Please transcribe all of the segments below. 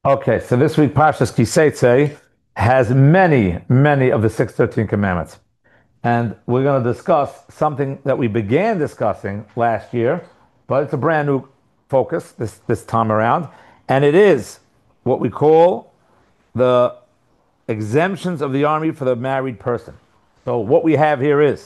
Okay, so this week Parshas Kiseitze has many, many of the 613 commandments. And we're going to discuss something that we began discussing last year, but it's a brand new focus this time around. And it is what we call the exemptions of the army for the married person. So what we have here is,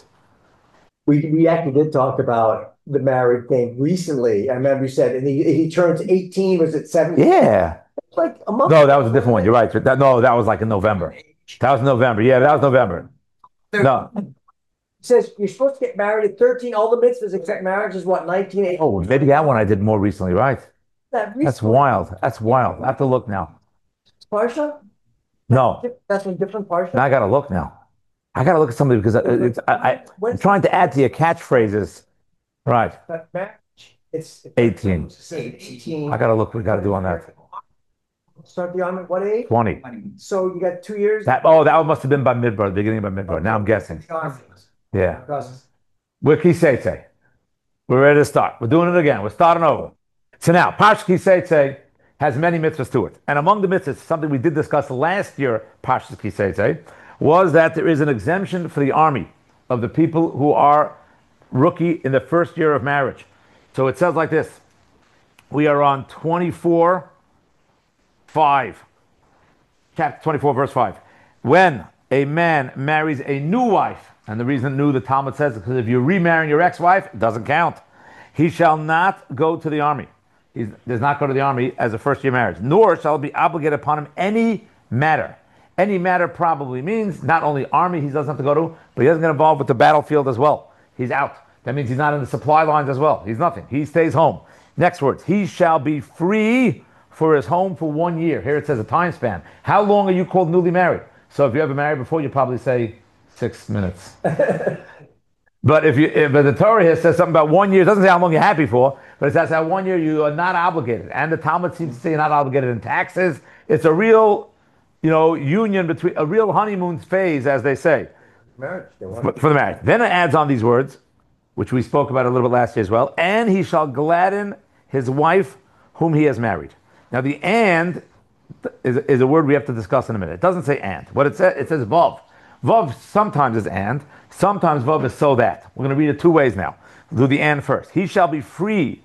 We actually did talk about the married thing recently. I remember you said, and he turns 18, was it 17? yeah. Like a month No, that ago. was a different one. You're right. No, that was like in November. That was November. Yeah, that was November. No. It says you're supposed to get married at 13. All the mitzvahs except marriage is what, 1980? Oh, maybe that one I did more recently, right? That That's recently. wild. That's wild. I have to look now. Parsha? No, That's a different Parsha? now I got to look now. I got to look at something because I'm trying to add to your catchphrases. Right. But marriage, it's 18. 18. I got to look. We got to do on that. Start the army at what age? 20. So you got 2 years? That must have been by Midbar, the beginning of Midbar. Now I'm guessing. Yeah. We're Kiseitze. We're ready to start. We're doing it again. We're starting over. So now, Parsha Kiseitze has many mitzvahs to it. And among the mitzvahs, something we did discuss last year, Parsha Kiseitze, was that there is an exemption for the army of the people who are rookie in the first year of marriage. So it says like this. We are on 24, 5. Chapter 24, verse 5. When a man marries a new wife, and the reason new, the Talmud says, is because if you're remarrying your ex-wife, it doesn't count. He shall not go to the army. He does not go to the army as a first-year marriage, nor shall it be obligated upon him any matter. Any matter probably means not only army he doesn't have to go to, but he doesn't get involved with the battlefield as well. He's out. That means he's not in the supply lines as well. He's nothing. He stays home. Next words. He shall be free for his home for 1 year. Here it says a time span. How long are you called newly married? So if you ever married before, you probably say 6 minutes. But but the Torah here says something about 1 year. It doesn't say how long you're happy for, but it says that 1 year you are not obligated. And the Talmud seems to say you're not obligated in taxes. It's a real, union between a real honeymoon phase, as they say, Marriage. for the marriage. Then it adds on these words, which we spoke about a little bit last year as well. And he shall gladden his wife whom he has married. Now the "and" is a word we have to discuss in a minute. It doesn't say "and." What it says "vav." Vav sometimes is "and," sometimes vav is "so that." We're going to read it two ways now. We'll do the "and" first. He shall be free.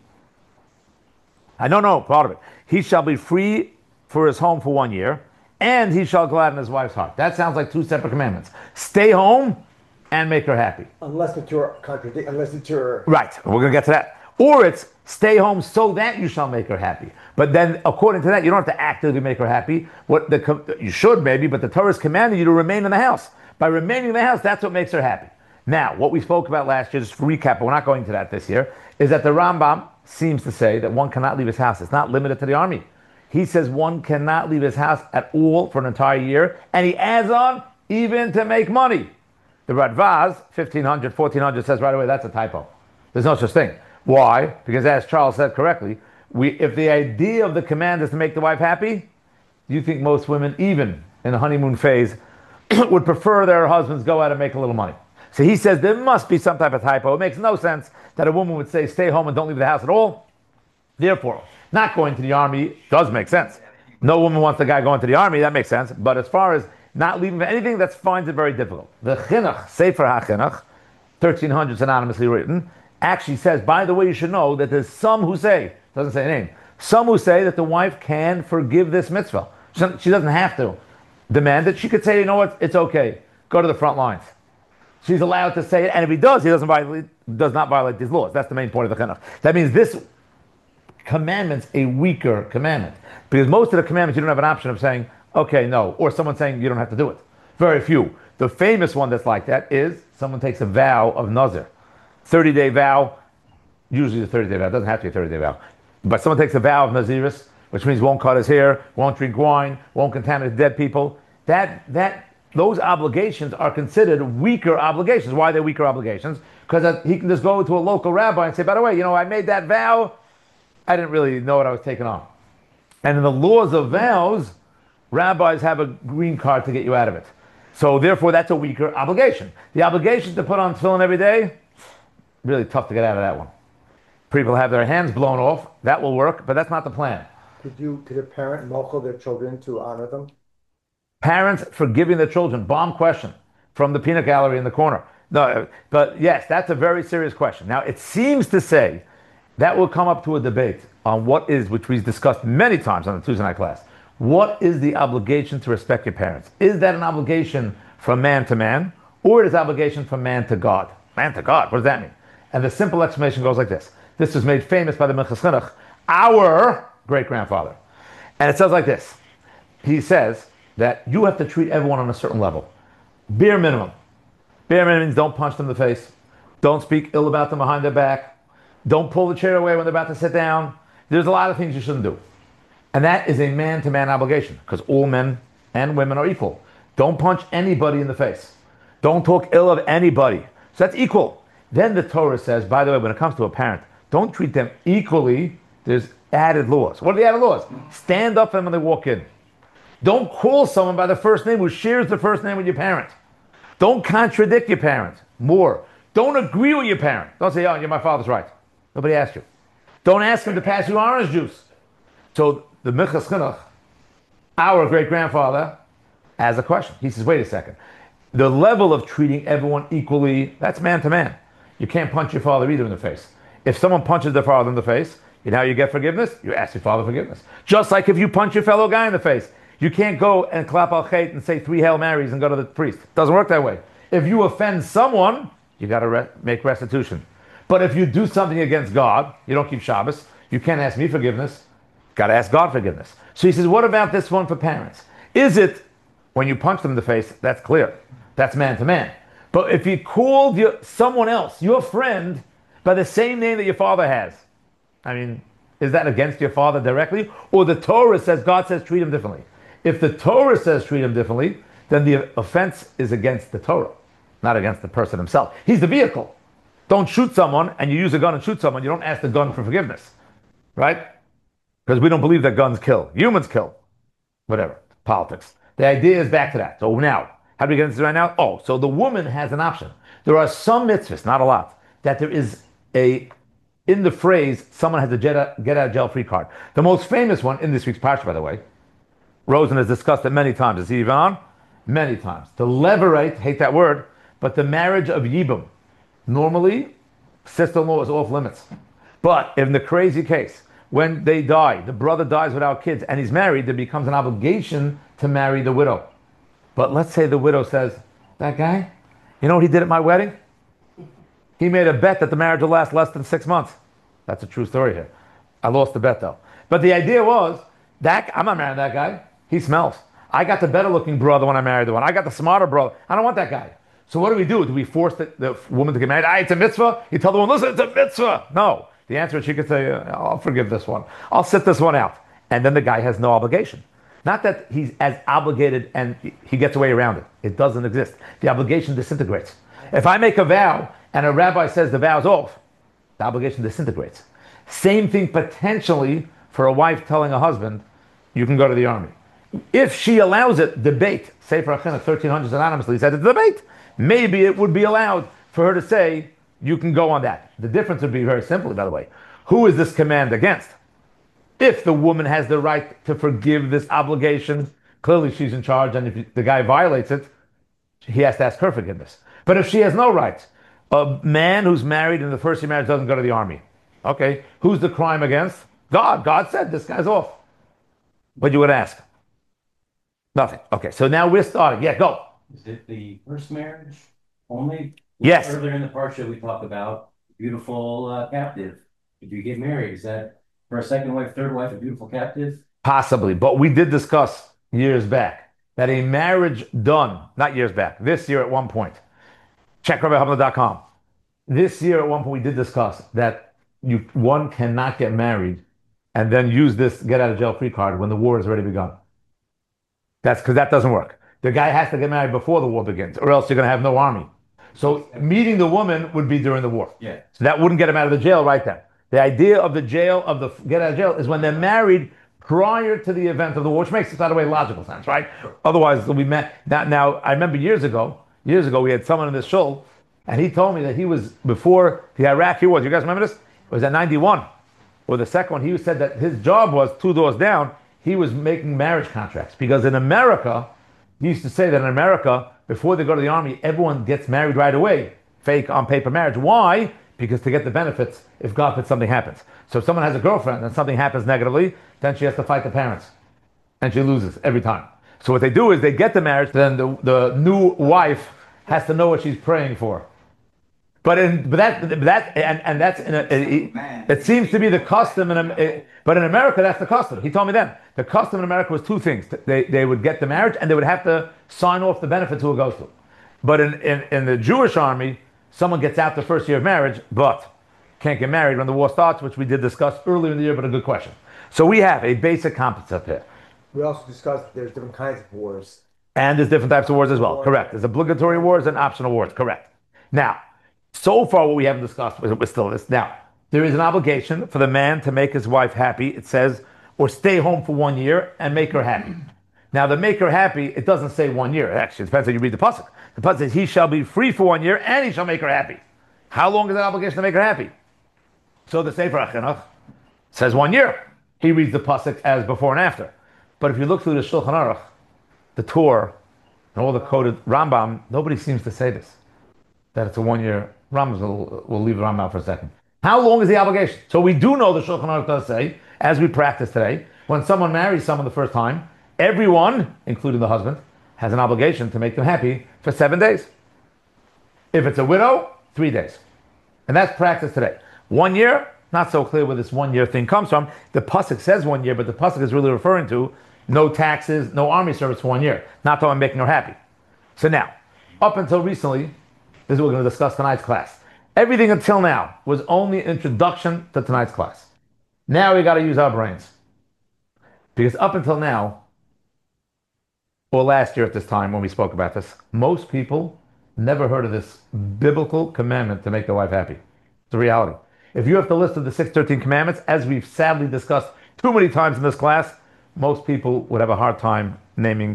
I don't know part of it. He shall be free for his home for 1 year, and he shall gladden his wife's heart. That sounds like two separate commandments. Stay home and make her happy. Unless the Torah contradict, unless the Torah. Right. We're going to get to that. Or it's stay home so that you shall make her happy. But then, according to that, you don't have to actively make her happy. You should maybe, but the Torah is commanding you to remain in the house. By remaining in the house, that's what makes her happy. Now, what we spoke about last year, just to recap, but we're not going to that this year, is that the Rambam seems to say that one cannot leave his house. It's not limited to the army. He says one cannot leave his house at all for an entire year, and he adds on, even to make money. The Radvaz, 1500, 1400, says right away, that's a typo. There's no such thing. Why? Because as Charles said correctly, if the idea of the command is to make the wife happy, you think most women, even in the honeymoon phase, would prefer their husbands go out and make a little money. So he says there must be some type of typo. It makes no sense that a woman would say, stay home and don't leave the house at all. Therefore, not going to the army does make sense. No woman wants the guy going to the army, that makes sense. But as far as not leaving for anything, that finds it very difficult. The Chinuch, Sefer HaChinuch, 1300s anonymously written, actually says, by the way, you should know that there's some who say, doesn't say a name, some who say that the wife can forgive this mitzvah. She doesn't have to demand it. She could say, you know what, it's okay. Go to the front lines. She's allowed to say it, and if he does, he does not violate these laws. That's the main point of the Chinuch. That means this commandment's a weaker commandment. Because most of the commandments, you don't have an option of saying, okay, no, or someone saying you don't have to do it. Very few. The famous one that's like that is someone takes a vow of Nazir. 30-day vow, usually a 30-day vow, it doesn't have to be a 30-day vow. But someone takes a vow of Naziris, which means won't cut his hair, won't drink wine, won't contaminate dead people. Those obligations are considered weaker obligations. Why are they weaker obligations? Because he can just go to a local rabbi and say, by the way, I made that vow, I didn't really know what I was taking on. And in the laws of vows, rabbis have a green card to get you out of it. So therefore, that's a weaker obligation. The obligation to put on tefillin every day, really tough to get out of that one. People have their hands blown off. That will work, but that's not the plan. Could a parent mochel their children to honor them? Parents forgiving their children. Bomb question from the peanut gallery in the corner. No, but yes, that's a very serious question. Now, it seems to say that will come up to a debate on what is, which we've discussed many times on the Tuesday night class. What is the obligation to respect your parents? Is that an obligation from man to man, or is obligation from man to God? Man to God, what does that mean? And the simple explanation goes like this. This was made famous by the Minchas Chinuch, our great-grandfather. And it says like this. He says that you have to treat everyone on a certain level. Bare minimum. Bare minimum means don't punch them in the face. Don't speak ill about them behind their back. Don't pull the chair away when they're about to sit down. There's a lot of things you shouldn't do. And that is a man-to-man obligation, because all men and women are equal. Don't punch anybody in the face. Don't talk ill of anybody. So that's equal. Then the Torah says, by the way, when it comes to a parent, don't treat them equally. There's added laws. What are the added laws? Stand up for them when they walk in. Don't call someone by the first name who shares the first name with your parent. Don't contradict your parent. More. Don't agree with your parent. Don't say, oh, you're my father's right. Nobody asked you. Don't ask him to pass you orange juice. So the Minchas Chinuch, our great-grandfather, has a question. He says, wait a second. The level of treating everyone equally, that's man to man. You can't punch your father either in the face. If someone punches their father in the face, you know how you get forgiveness? You ask your father forgiveness. Just like if you punch your fellow guy in the face, you can't go and clap al chait and say 3 Hail Marys and go to the priest. It doesn't work that way. If you offend someone, you got to make restitution. But if you do something against God, you don't keep Shabbos, you can't ask me forgiveness. Got to ask God forgiveness. So he says, what about this one for parents? Is it when you punch them in the face? That's clear. That's man to man. But if you called someone else, your friend, by the same name that your father has, I mean, is that against your father directly? Or the Torah says, God says treat him differently. If the Torah says treat him differently, then the offense is against the Torah, not against the person himself. He's the vehicle. Don't shoot someone and you use a gun and shoot someone. You don't ask the gun for forgiveness, right? Because we don't believe that guns kill. Humans kill. Whatever. Politics. The idea is back to that. So now, how do we get into this right now? Oh, so the woman has an option. There are some mitzvahs, not a lot, that there is in the phrase, someone has a get out of jail free card. The most famous one in this week's parsha, by the way, Rosen has discussed it many times. Is he even on? Many times. To levirate, hate that word, but the marriage of Yibum. Normally, sister-in-law is off limits. But in the crazy case, when they die, the brother dies without kids, and he's married, there becomes an obligation to marry the widow. But let's say the widow says, that guy, you know what he did at my wedding? He made a bet that the marriage will last less than 6 months. That's a true story here. I lost the bet though. But the idea was, I'm not marrying that guy. He smells. I got the better looking brother when I married the one. I got the smarter brother. I don't want that guy. So what do? Do we force the woman to get married? It's a mitzvah. You tell the woman, listen, it's a mitzvah. No. The answer is she could say, I'll forgive this one. I'll sit this one out. And then the guy has no obligation. Not that he's as obligated and he gets away around it. It doesn't exist. The obligation disintegrates. If I make a vow and a rabbi says the vow's off, the obligation disintegrates. Same thing potentially for a wife telling a husband, you can go to the army. If she allows it, debate. Sefer HaChinuch 1300s anonymously said it's debate. Maybe it would be allowed for her to say, you can go on that. The difference would be very simply, by the way. Who is this command against? If the woman has the right to forgive this obligation, clearly she's in charge, and if the guy violates it, he has to ask her forgiveness. But if she has no rights, a man who's married in the first year marriage doesn't go to the army. Okay, who's the crime against? God. God said this guy's off. What you would ask? Nothing. Okay, so now we're starting. Yeah, go. Is it the first marriage only? Yes. Earlier in the parsha we talked about beautiful captive. If you get married, is that for a second wife, third wife, a beautiful captive? Possibly, but we did discuss years back that a marriage done, not years back, this year at one point, check RabbiHamna.com. This year at one point we did discuss that one cannot get married and then use this get out of jail free card when the war has already begun. That's because that doesn't work. The guy has to get married before the war begins, or else you're going to have no army. So meeting the woman would be during the war. Yeah. So that wouldn't get him out of the jail right then. The idea of the jail, of the get out of jail, is when they're married prior to the event of the war, which makes, by the way, logical sense, right? Otherwise, we met. Now, I remember years ago, we had someone in this shul, and he told me that he was, before the Iraqi war, do you guys remember this? It was at 91. Or the second one, he said that his job was two doors down. He was making marriage contracts because in America, he used to say that in America, before they go to the army, everyone gets married right away. Fake on paper marriage. Why? Because to get the benefits if God forbid something happens. So if someone has a girlfriend and something happens negatively, then she has to fight the parents. And she loses every time. So what they do is they get the marriage, then the new wife has to know what she's praying for. And that's it seems to be the custom but in America that's the custom. He told me then the custom in America was two things. They would get the marriage and they would have to sign off the benefits who it goes to. But in the Jewish army, someone gets out the first year of marriage, but can't get married when the war starts, which we did discuss earlier in the year, but a good question. So we have a basic concept here. We also discussed there's different kinds of wars. And there's different types of wars as well. Correct. There's obligatory wars and optional wars. Correct. Now, so far, what we haven't discussed was still this. Now, there is an obligation for the man to make his wife happy. It says, or stay home for 1 year and make her happy. Now, the make her happy, it doesn't say 1 year. Actually, it depends how you read the pasuk. The pasuk says, he shall be free for 1 year and he shall make her happy. How long is that obligation to make her happy? So the Sefer HaChinuch says 1 year. He reads the pasuk as before and after. But if you look through the Shulchan Aruch, the Torah, and all the coded Rambam, nobody seems to say this, that it's a 1 year. Rambam will leave the Rambam out for a second. How long is the obligation? So we do know the Shulchan Aruch does say, as we practice today, when someone marries someone the first time, everyone, including the husband, has an obligation to make them happy for 7 days. If it's a widow, 3 days. And that's practice today. 1 year, not so clear where this 1 year thing comes from. The pasuk says 1 year, but the pasuk is really referring to no taxes, no army service for 1 year. Not that I'm making her happy. So now, up until recently, this is what we're going to discuss tonight's class. Everything until now was only an introduction to tonight's class. Now we got to use our brains. Because up until now, or last year at this time when we spoke about this, most people never heard of this biblical commandment to make their wife happy. It's a reality. If you have the list of the 613 commandments, as we've sadly discussed too many times in this class, most people would have a hard time naming.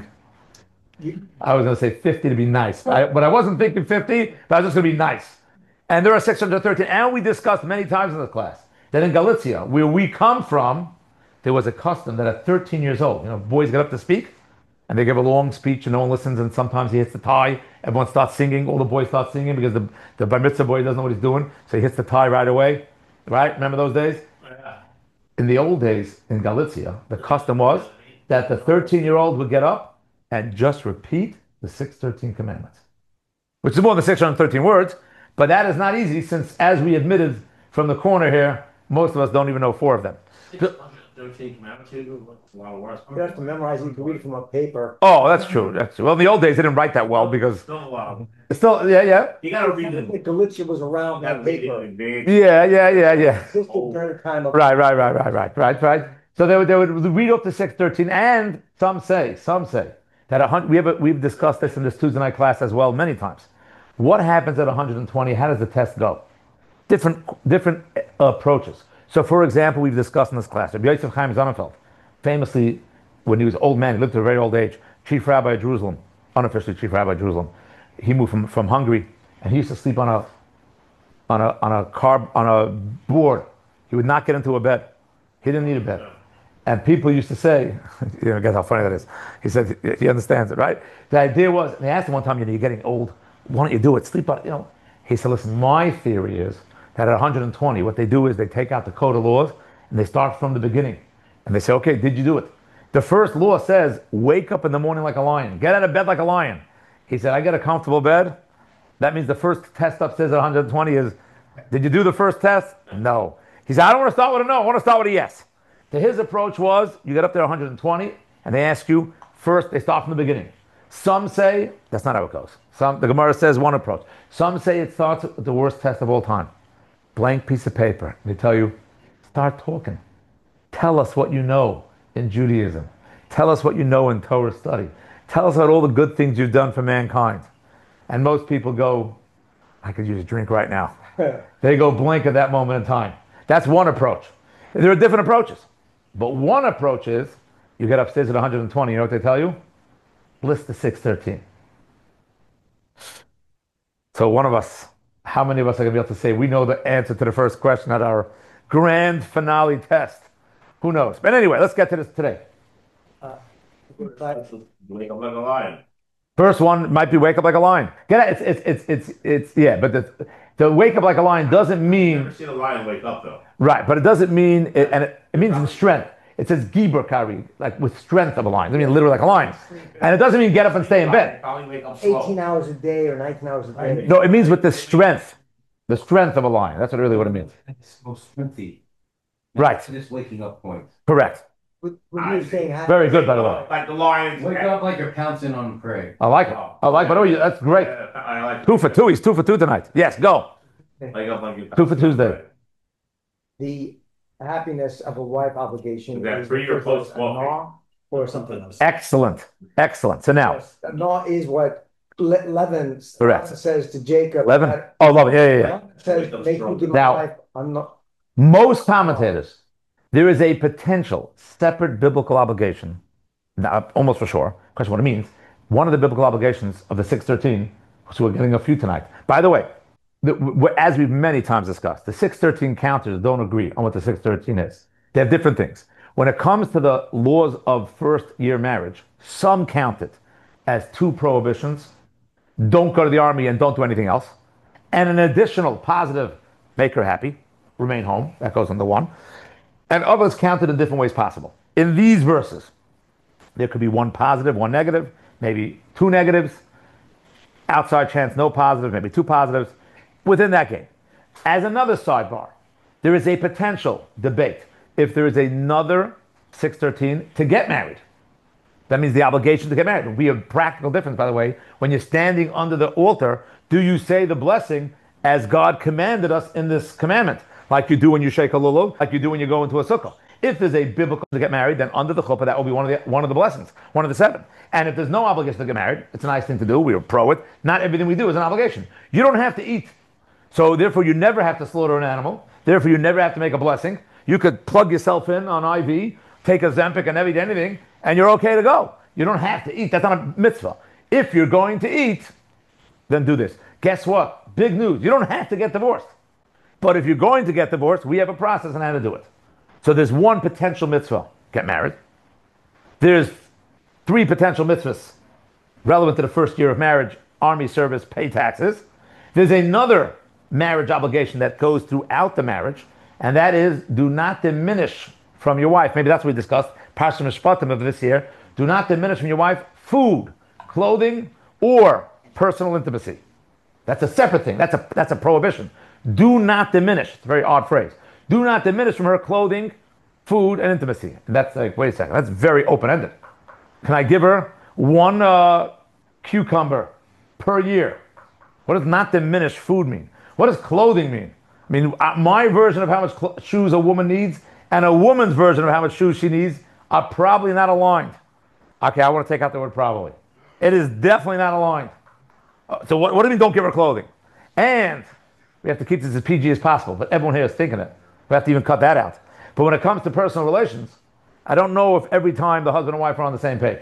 I was going to say 50 to be nice, but I wasn't thinking 50, but I was just going to be nice. And there are 613, and we discussed many times in this class that in Galicia, where we come from, there was a custom that at 13 years old, boys get up to speak, and they give a long speech, and no one listens, and sometimes he hits the tie, everyone starts singing, all the boys start singing, because the bar mitzvah boy doesn't know what he's doing, so he hits the tie right away, right? Remember those days? Yeah. In the old days, in Galicia, the custom was that the 13-year-old would get up and just repeat the 613 commandments, which is more than 613 words, but that is not easy since, as we admitted from the corner here, most of us don't even know 4 of them. 613 commandments, a lot of words. You have to memorize it, you can read it from a paper. Oh, that's true. That's true. Well, in the old days, they didn't write that well because... Still a lot. Still, yeah. You gotta read I think Galicia was around that paper. Yeah. System during the time of... Right. So they would read up to 613, and some say that we've discussed this in this Tuesday night class as well many times. What happens at 120? How does the test go? Different approaches. So, for example, we've discussed in this class, Rabbi Yosef Chaim Sonnenfeld, famously, when he was an old man, he lived to a very old age, chief rabbi of Jerusalem, unofficially chief rabbi of Jerusalem. He moved from Hungary, and he used to sleep on a board. He would not get into a bed. He didn't need a bed. And people used to say, guess how funny that is. He said, he understands it, right? The idea was, and they asked him one time, you're getting old. Why don't you do it? Sleep on it, He said, listen, my theory is that at 120, what they do is they take out the code of laws and they start from the beginning. And they say, okay, did you do it? The first law says, wake up in the morning like a lion. Get out of bed like a lion. He said, I get a comfortable bed. That means the first test upstairs at 120 is, did you do the first test? No. He said, I don't want to start with a no. I want to start with a yes. So his approach was, you get up there 120, and they ask you, first, they start from the beginning. Some say, that's not how it goes. The Gemara says one approach. Some say it starts with the worst test of all time. Blank piece of paper. They tell you, start talking. Tell us what you know in Judaism. Tell us what you know in Torah study. Tell us about all the good things you've done for mankind. And most people go, I could use a drink right now. They go blank at that moment in time. That's one approach. There are different approaches. But one approach is, you get upstairs at 120, you know what they tell you? List the 613. So one of us, how many of us are going to be able to say, we know the answer to the first question at our grand finale test. Who knows? But anyway, let's get to this today. Wake up like a lion. First one might be wake up like a lion. Get it? It's yeah, but the wake up like a lion doesn't I've mean never seen a lion wake up though. right, but it doesn't mean it means in strength. It says giber kari, like with strength of a lion. I mean literally like a lion, and it doesn't mean get up and stay in bed. Probably wake up slow. 18 hours a day or 19 hours a day. No, it means with the strength of a lion. That's really what it means. It's most strengthy. Right. To this waking up point. Correct. When you're saying Very good, by the way. Like the lions. Wake up like you're pouncing on prey. I like it. I like, but that's great. Yeah, I like 2 for 2. He's 2 for 2 tonight. Yes, go. Wake up like you. 2 for Tuesday. the happiness of a wife obligation Is that is free or because close a walking? law or something else. Excellent. Excellent. So now, A law is what Levin Correct. says to Jacob. 11. Oh, love it. Yeah. Lavan says, make me give my Now- life. I'm not. Most commentators, there is a potential separate biblical obligation, now, almost for sure. Question what it means. One of the biblical obligations of the 613, so we're getting a few tonight. By the way, as we've many times discussed, the 613 counters don't agree on what the 613 is. They have different things. When it comes to the laws of first year marriage, some count it as 2 prohibitions: don't go to the army and don't do anything else, and an additional positive, make her happy, remain home. That goes under 1. And others count it in different ways possible. In these verses, there could be 1 positive, 1 negative, maybe 2 negatives, outside chance, no positive, maybe 2 positives, within that game. As another sidebar, there is a potential debate if there is another 613 to get married. That means the obligation to get married. It would be a practical difference, by the way. When you're standing under the altar, do you say the blessing as God commanded us in this commandment? Like you do when you shake a lulav, like you do when you go into a sukkah. If there's a biblical to get married, then under the chuppah, that will be one of the blessings, one of the 7. And if there's no obligation to get married, it's a nice thing to do. We are pro it. Not everything we do is an obligation. You don't have to eat. So therefore, you never have to slaughter an animal. Therefore, you never have to make a blessing. You could plug yourself in on IV, take a Zempic and never eat anything, and you're okay to go. You don't have to eat. That's not a mitzvah. If you're going to eat, then do this. Guess what? Big news. You don't have to get divorced. But if you're going to get divorced, we have a process on how to do it. So there's 1 potential mitzvah, get married. There's 3 potential mitzvahs relevant to the first year of marriage: army service, pay taxes. There's another marriage obligation that goes throughout the marriage, and that is do not diminish from your wife. Maybe that's what we discussed, Parsha Mishpatim of this year. Do not diminish from your wife food, clothing, or personal intimacy. That's a separate thing. That's a prohibition. Do not diminish. It's a very odd phrase. Do not diminish from her clothing, food, and intimacy. And that's like, wait a second, that's very open-ended. Can I give her 1 cucumber per year? What does not diminish food mean? What does clothing mean? I mean, my version of how much shoes a woman needs and a woman's version of how much shoes she needs are probably not aligned. Okay, I want to take out the word probably. It is definitely not aligned. So what do you mean don't give her clothing? And we have to keep this as PG as possible, but everyone here is thinking it. We have to even cut that out. But when it comes to personal relations, I don't know if every time the husband and wife are on the same page.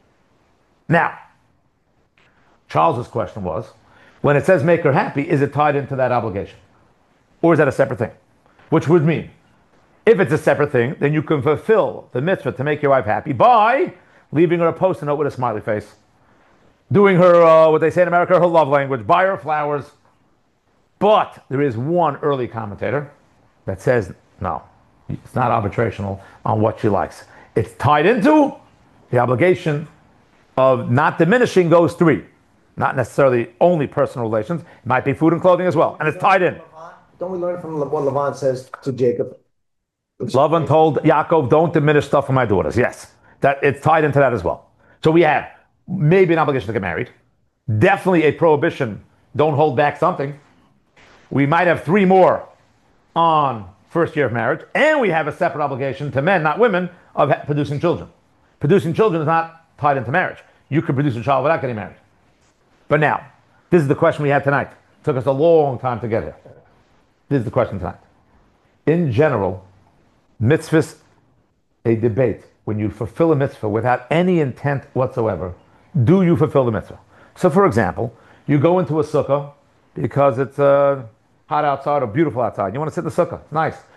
Now, Charles's question was, when it says make her happy, is it tied into that obligation? Or is that a separate thing? Which would mean, if it's a separate thing, then you can fulfill the mitzvah to make your wife happy by leaving her a post-it note with a smiley face, doing her, what they say in America, her love language, buy her flowers. But there is 1 early commentator that says, no, it's not arbitrational on what she likes. It's tied into the obligation of not diminishing those 3. Not necessarily only personal relations. It might be food and clothing as well. And it's tied in. Don't we learn from what Lavan says to Jacob? Lavan told Yaakov, don't diminish stuff for my daughters. Yes, that it's tied into that as well. So we have maybe an obligation to get married. Definitely a prohibition, don't hold back something. We might have 3 more on first year of marriage. And we have a separate obligation to men, not women, of producing children. Producing children is not tied into marriage. You could produce a child without getting married. But now, this is the question we had tonight. It took us a long time to get here. This is the question tonight. In general, mitzvahs, a debate. When you fulfill a mitzvah without any intent whatsoever, do you fulfill the mitzvah? So for example, you go into a sukkah because it's hot outside or beautiful outside. You want to sit in the sukkah. It's nice.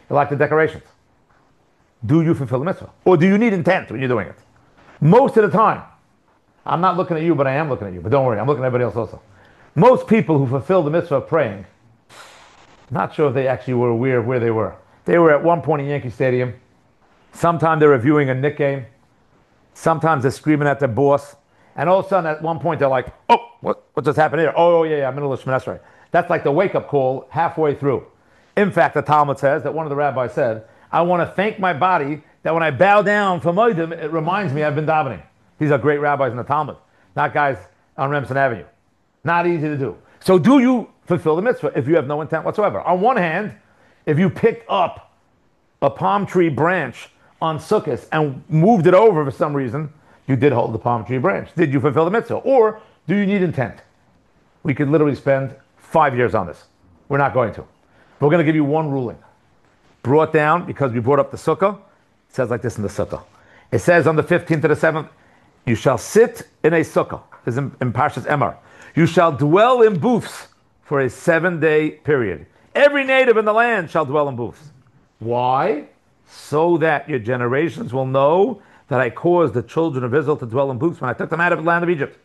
They're like the decorations. Do you fulfill the mitzvah? Or do you need intent when you're doing it? Most of the time, I'm not looking at you, but I am looking at you. But don't worry, I'm looking at everybody else also. Most people who fulfill the mitzvah of praying, not sure if they actually were aware of where they were. They were at one point in Yankee Stadium. Sometimes they're reviewing a Knick game. Sometimes they're screaming at their boss. And all of a sudden, at one point, they're like, oh, what just happened here? Oh, yeah, I'm in the Shemini Esrei. That's like the wake-up call halfway through. In fact, the Talmud says that one of the rabbis said, I want to thank my body that when I bow down for Moedim, it reminds me I've been davening. These are great rabbis in the Talmud, not guys on Remsen Avenue. Not easy to do. So do you fulfill the mitzvah if you have no intent whatsoever? On one hand, if you picked up a palm tree branch on Sukkot and moved it over for some reason, you did hold the palm tree branch. Did you fulfill the mitzvah? Or do you need intent? We could literally spend 5 years on this. We're not going to. We're going to give you one ruling. Brought down, because we brought up the sukkah, it says like this in the sukkah. It says on the 15th to the 7th, you shall sit in a sukkah. This is in Parshas Emor. You shall dwell in booths for a 7-day period. Every native in the land shall dwell in booths. Why? So that your generations will know that I caused the children of Israel to dwell in booths when I took them out of the land of Egypt.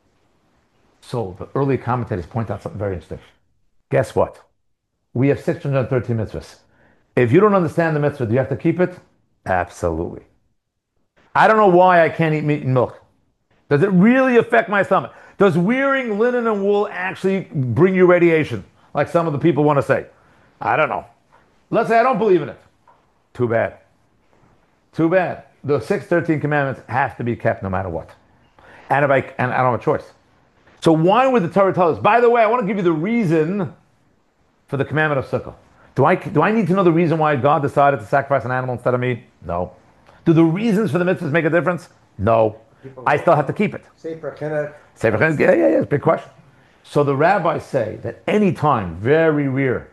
So the early commentators point out something very interesting. Guess what? We have 613 mitzvahs. If you don't understand the mitzvah, do you have to keep it? Absolutely. I don't know why I can't eat meat and milk. Does it really affect my stomach? Does wearing linen and wool actually bring you radiation, like some of the people want to say? I don't know. Let's say I don't believe in it. Too bad. Too bad. The 613 commandments have to be kept no matter what. And I don't have a choice. So why would the Torah tell us? By the way, I want to give you the reason for the commandment of Sukkah. Do I need to know the reason why God decided to sacrifice an animal instead of me? No. Do the reasons for the mitzvahs make a difference? No. I still have to keep it. Sefer Chinuch. Sefer Chinuch, yeah, it's a big question. So the rabbis say that any time, very rare,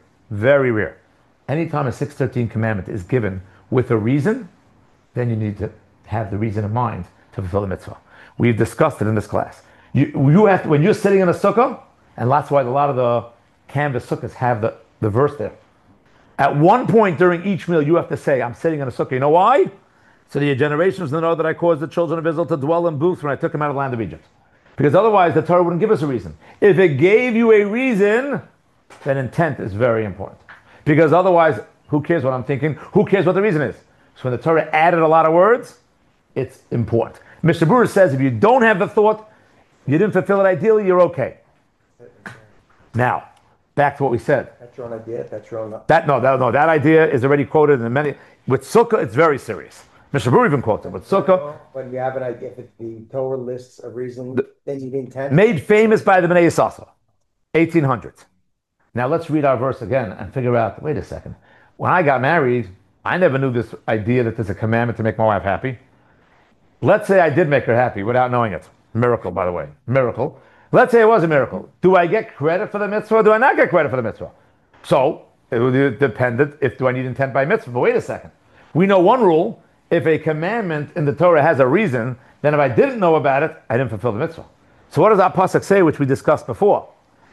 any time a 613 commandment is given with a reason, then you need to have the reason in mind to fulfill the mitzvah. We've discussed it in this class. You have to, when you're sitting in a sukkah, and that's why a lot of the canvas sukkahs have the verse there. At one point during each meal, you have to say, I'm sitting in a sukkah. You know why? So that your generations will know that I caused the children of Israel to dwell in booths when I took them out of the land of Egypt. Because otherwise, the Torah wouldn't give us a reason. If it gave you a reason, then intent is very important. Because otherwise, who cares what I'm thinking? Who cares what the reason is? So when the Torah added a lot of words, it's important. Mr. Brewer says if you don't have the thought, you didn't fulfill it ideally, you're okay. Now, back to what we said. That's your own idea. That's your own. That idea is already quoted in many. With Sukkah, it's very serious. Mr. Brewer even quotes it. With Sukkah, when you have an idea, if the Torah lists a reason, then you intend. Made famous by the Bnei Yissaschar, 1800s. Now let's read our verse again and figure out. Wait a second. When I got married, I never knew this idea that there's a commandment to make my wife happy. Let's say I did make her happy without knowing it. Miracle, by the way. Miracle. Let's say it was a miracle. Do I get credit for the mitzvah or do I not get credit for the mitzvah? So, it would be dependent if do I need intent by mitzvah. But wait a second. We know one rule. If a commandment in the Torah has a reason, then if I didn't know about it, I didn't fulfill the mitzvah. So what does our pasuk say, which we discussed before?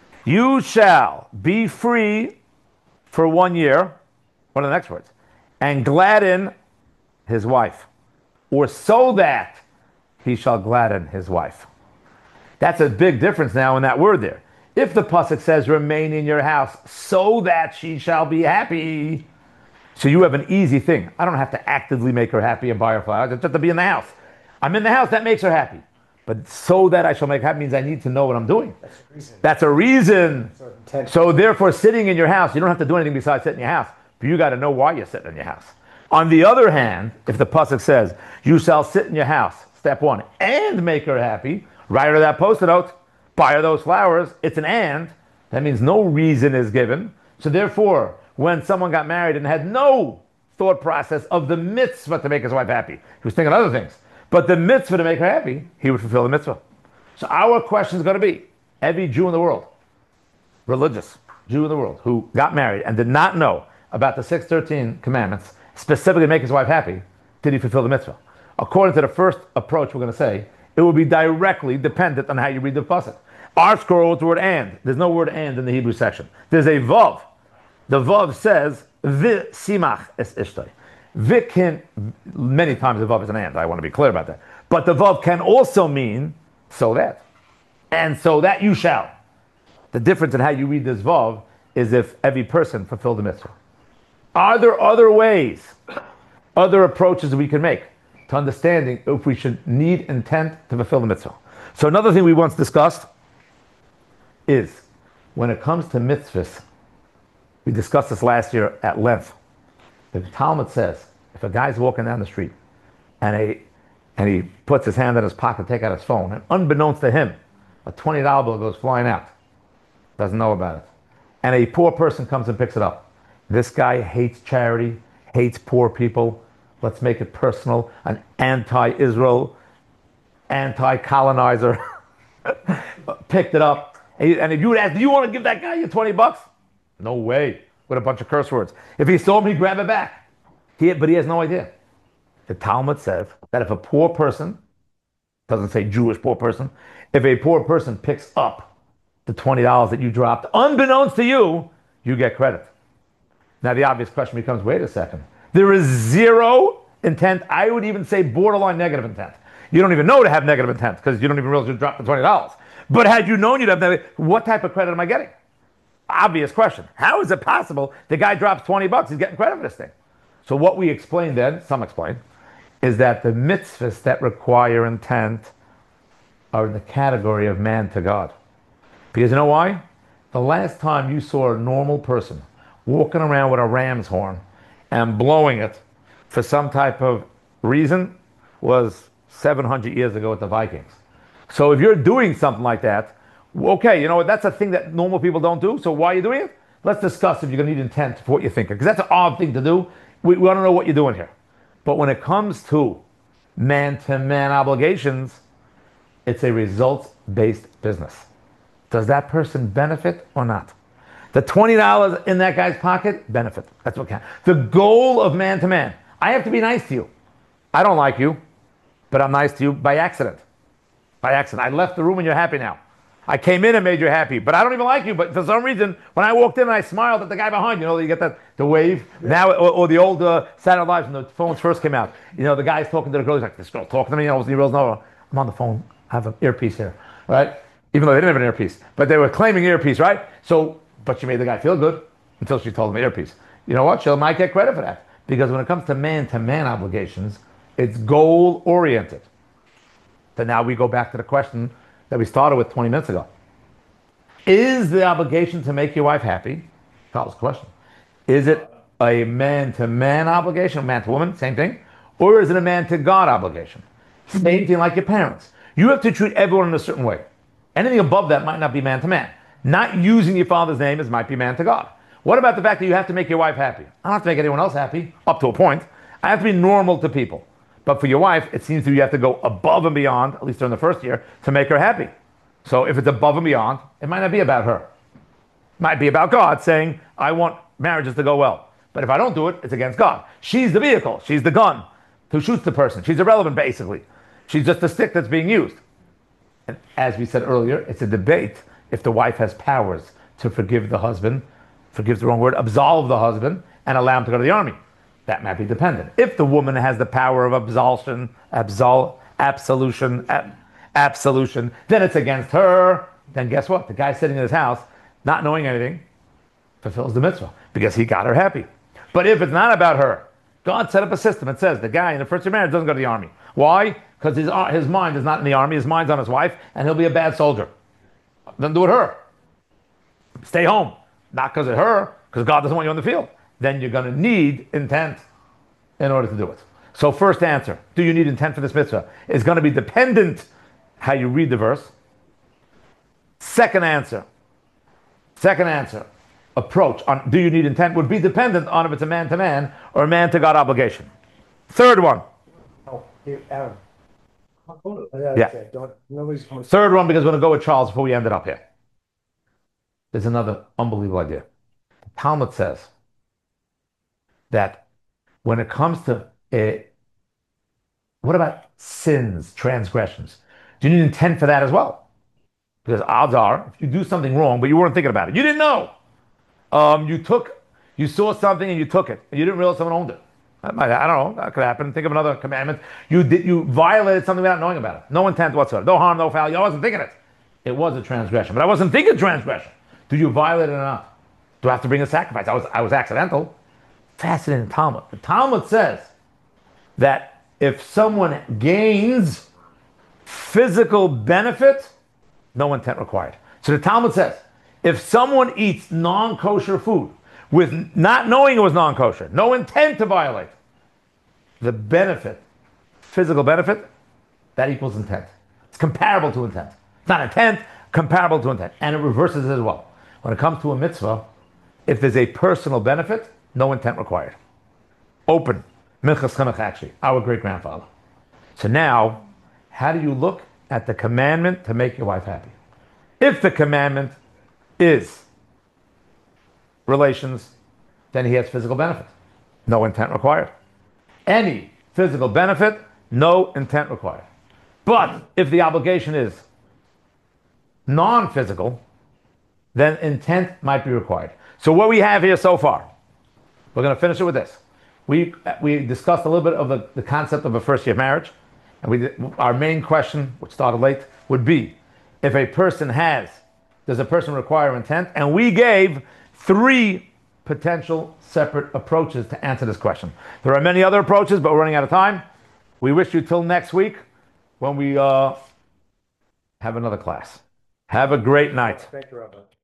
You shall be free for 1 year. What are the next words? And gladden his wife. Or so that he shall gladden his wife. That's a big difference now in that word there. If the pasuk says, remain in your house so that she shall be happy, so you have an easy thing. I don't have to actively make her happy and buy her flowers. It's just to be in the house. I'm in the house, that makes her happy. But so that I shall make her happy means I need to know what I'm doing. That's a reason. So therefore, sitting in your house, you don't have to do anything besides sit in your house. But you got to know why you're sitting in your house. On the other hand, if the pasuk says, you shall sit in your house, step one, and make her happy, write her that post-it note, buy her those flowers, it's an and. That means no reason is given. So therefore, when someone got married and had no thought process of the mitzvah to make his wife happy, he was thinking other things. But the mitzvah to make her happy, he would fulfill the mitzvah. So our question is going to be, every Jew in the world, religious Jew in the world, who got married and did not know about the 613 commandments, specifically to make his wife happy, did he fulfill the mitzvah? According to the first approach, we're going to say, it will be directly dependent on how you read the pasuk. Our scroll with the word and. There's no word and in the Hebrew section. There's a vav. The Vav says, Vi simach es ishtay. Vi can, many times the Vav is an and. I want to be clear about that. But the Vav can also mean, so that. And so that you shall. The difference in how you read this Vav is if every person fulfilled the mitzvah. Are there other ways, other approaches we can make to understanding if we should need intent to fulfill the mitzvah? So another thing we once discussed is when it comes to mitzvahs, we discussed this last year at length. The Talmud says if a guy's walking down the street and he puts his hand in his pocket to take out his phone, and unbeknownst to him, a $20 bill goes flying out, doesn't know about it, and a poor person comes and picks it up. This guy hates charity, hates poor people. Let's make it personal. An anti-Israel, anti-colonizer picked it up. And if you would ask, do you want to give that guy your $20? No way. With a bunch of curse words. If he saw him, he'd grab it back. But he has no idea. The Talmud says that if a poor person, doesn't say Jewish poor person, if a poor person picks up the $20 that you dropped, unbeknownst to you, you get credit. Now the obvious question becomes, wait a second. There is zero intent. I would even say borderline negative intent. You don't even know to have negative intent because you don't even realize you dropped the $20. But had you known you'd have negative, what type of credit am I getting? Obvious question. How is it possible the guy drops $20, he's getting credit for this thing? So what we explained then, some explain, is that the mitzvahs that require intent are in the category of man to God. Because you know why? The last time you saw a normal person walking around with a ram's horn and blowing it for some type of reason was 700 years ago with the Vikings. So if you're doing something like that, okay, you know what, that's a thing that normal people don't do, so why are you doing it? Let's discuss if you're going to need intent for what you're thinking, because that's an odd thing to do. We want to know what you're doing here. But when it comes to man-to-man obligations, it's a results-based business. Does that person benefit or not? The $20 in that guy's pocket, benefit. That's what counts. The goal of man-to-man, I have to be nice to you. I don't like you, but I'm nice to you by accident. By accident. I left the room and you're happy now. I came in and made you happy, but I don't even like you. But for some reason, when I walked in and I smiled at the guy behind, you get that the wave. Now, or the old Saturday Night Live when the phones first came out. The guy's talking to the girl. He's like, this girl talking to me. He realized, no, I'm on the phone. I have an earpiece here, right? Even though they didn't have an earpiece, but they were claiming earpiece, right? So, but she made the guy feel good until she told him earpiece. You know what? She might get credit for that because when it comes to man obligations, it's goal oriented. So now we go back to the question that we started with 20 minutes ago. Is the obligation to make your wife happy? Carl's question. Is it a man-to-man obligation, man-to-woman, same thing? Or is it a man-to-God obligation? Same thing like your parents. You have to treat everyone in a certain way. Anything above that might not be man-to-man. Not using your father's name might be man-to-God. What about the fact that you have to make your wife happy? I don't have to make anyone else happy, up to a point. I have to be normal to people. But for your wife, it seems to you have to go above and beyond, at least during the first year, to make her happy. So if it's above and beyond, it might not be about her. It might be about God saying, I want marriages to go well. But if I don't do it, it's against God. She's the vehicle. She's the gun who shoots the person. She's irrelevant, basically. She's just the stick that's being used. And as we said earlier, it's a debate if the wife has powers to forgive the husband, forgive's the wrong word, absolve the husband, and allow him to go to the army. That might be dependent. If the woman has the power of absolution, then it's against her. Then guess what? The guy sitting in his house, not knowing anything, fulfills the mitzvah because he got her happy. But if it's not about her, God set up a system. It says the guy in the first year of marriage doesn't go to the army. Why? Because his mind is not in the army. His mind's on his wife, and he'll be a bad soldier. Then do it her. Stay home. Not because of her, because God doesn't want you on the field. Then you're going to need intent in order to do it. So first answer, do you need intent for this mitzvah? It's going to be dependent how you read the verse. Second answer, approach on do you need intent would be dependent on if it's a man-to-man or a man-to-God obligation. Third one. Oh, here, Aaron. Yeah. Okay, nobody's going to... Third one, because we're going to go with Charles before we ended up here. There's another unbelievable idea. The Talmud says that when it comes to what about sins, transgressions? Do you need intent for that as well? Because odds are, if you do something wrong, but you weren't thinking about it, you didn't know. You saw something and you took it, and you didn't realize someone owned it. I don't know. That could happen. Think of another commandment. You violated something without knowing about it. No intent whatsoever. No harm, no foul. I wasn't thinking it. It was a transgression, but I wasn't thinking transgression. Do you violate it or not? Do I have to bring a sacrifice? I was accidental. Fascinating Talmud. The Talmud says that if someone gains physical benefit, no intent required. So the Talmud says, if someone eats non-kosher food with not knowing it was non-kosher, no intent to violate, the benefit, physical benefit, that equals intent. It's comparable to intent. It's not intent, comparable to intent. And it reverses it as well. When it comes to a mitzvah, if there's a personal benefit, no intent required. Open. Minchas Chinuch, actually, our great-grandfather. So now, how do you look at the commandment to make your wife happy? If the commandment is relations, then he has physical benefit. No intent required. Any physical benefit, no intent required. But if the obligation is non-physical, then intent might be required. So what we have here so far, we're going to finish it with this. We discussed a little bit of the concept of a first year marriage. And our main question, which started late, would be, if a person does a person require intent? And we gave 3 potential separate approaches to answer this question. There are many other approaches, but we're running out of time. We wish you till next week when we have another class. Have a great night. Thank you, Rabbi.